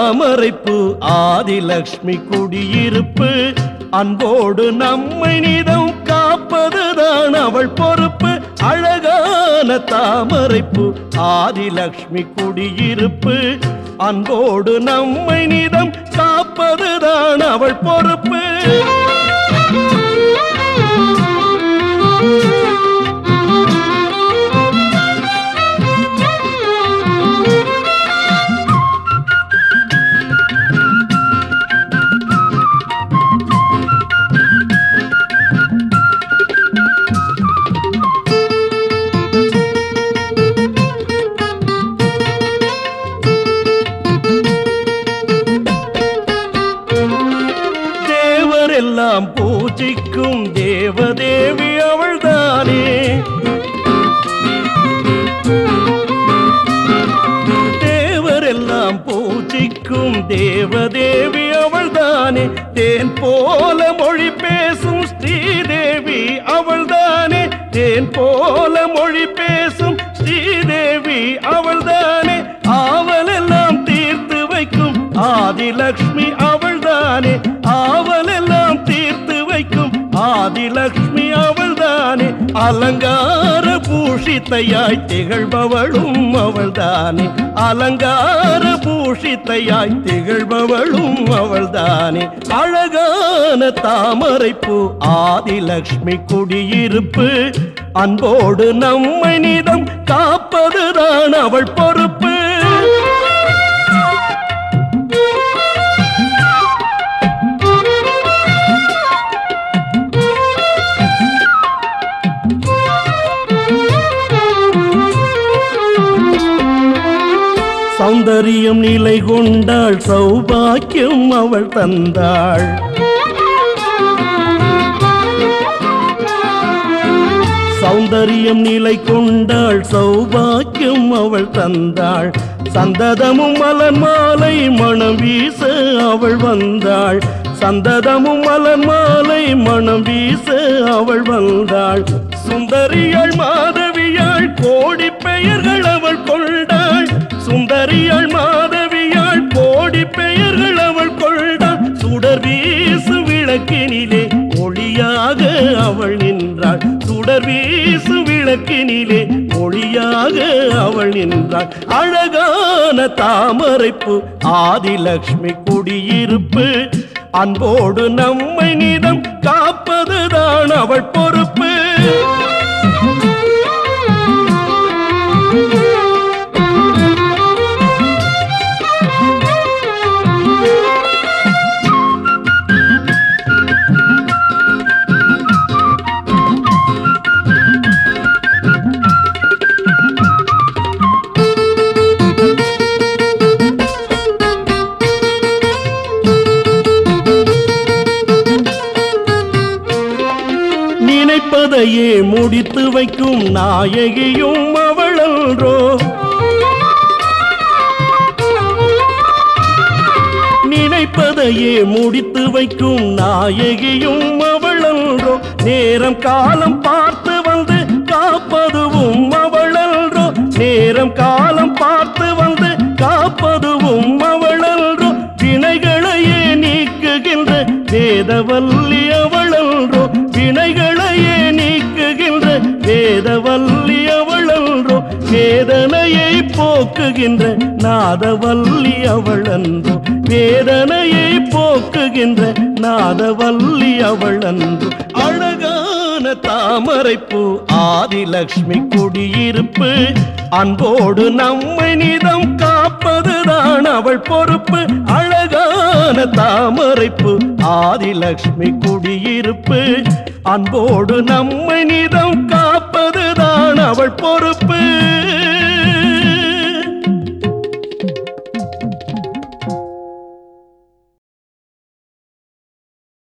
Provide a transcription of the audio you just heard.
தாமரைப்பூ ஆதிலக்ஷ்மி குடியிருப்பு அன்போடு நம்மை நிதம் காப்பதுதான் அவள் பொறுப்பு அழகான தாமரைப்பூ ஆதிலக்ஷ்மி குடியிருப்பு அன்போடு நம்மை நிதம் காப்பதுதான் அவள் பொறுப்பு எல்லாம் பூஜிக்கும் தேவதேவி அவள்தானே தேவரெல்லாம் பூஜிக்கும் தேவதேவி அவள்தானே தேன் போல மொழி பேசும் ஸ்ரீதேவி அவள்தானே தேன் போல மொழி பேசும் ஸ்ரீதேவி அவள்தானே ஆவலெல்லாம் தீர்த்து வைக்கும் ஆதிலக்ஷ்மி அவள்தானே ஆவலெல்லாம் தீர்த்து வைக்கும் ஆதிலக்ஷ்மி அவள்தானே அலங்கார பூஷித்தையாய் திகழ்பவளும் அவள்தானே அலங்கார பூஷித்தையாய் திகழ்பவளும் அவள்தானே அழகான தாமரைப்பூ ஆதிலக்ஷ்மி குடியிருப்பு அன்போடு நம்மை நிதம் காப்பதுதான் அவள் பொறுப்பு சௌந்தரியம் நிலை கொண்டாள் சௌபாக்கியம் அவள் தந்தாள் சௌந்தரியம் நிலை கொண்டாள் சௌபாக்கியம் அவள் தந்தாள் சந்ததமும் மலர் மாலை மணம் வீச அவள் வந்தாள் சந்ததமும் மலர் மாலை மணம் வீச அவள் வந்தாள் சுந்தரியாள் மாதவியாள் கோடி பெயர்கள் அவள் கொண்டாள் சுந்தரியாள் மாதவியாள் கோடி பெயர்கள் அவள் கொண்டாள் சுடர் வீசு விளக்கினிலே ஒளியாக அவள் நின்றாள் சுடர் வீசு விளக்கினிலே ஒளியாக அவள் நின்றாள் அழகான தாமரைப்பூ ஆதிலக்ஷ்மி குடியிருப்பு அன்போடு நம்மை நிதம் காப்பதுதான் அவள் பொறுப்பு நினைப்பதையே முடித்து வைக்கும் நாயகியும் அவளன்றோ நினைப்பதையே முடித்து வைக்கும் நாயகியும் அவளன்றோ நேரம் காலம் பார்த்து வந்து காப்பதுவும் அவளன்றோ நேரம் காலம் பார்த்து வந்து காப்பதுவும் அவளன்றோ வினைகளையே நீக்குகின்ற வேதவல்லி அவளன்றோ வினைகளையே நீக்குகின்ற வேதவல்லி அவளன்றோ வேதனையை போக்குகின்ற நாதவல்லி அவளன்றோ வேதனையை போக்குகின்ற நாதவல்லி அவளன்றோ அழகான தாமரைப்பூ ஆதிலக்ஷ்மி குடியிருப்பு அன்போடு நம்மை நிதம் காப்பதுதான் அவள் பொறுப்பு அழகான தாமரைப்பூ ஆதிலக்ஷ்மி குடியிருப்பு அன்போடு நம்மை நிதம் காப்பது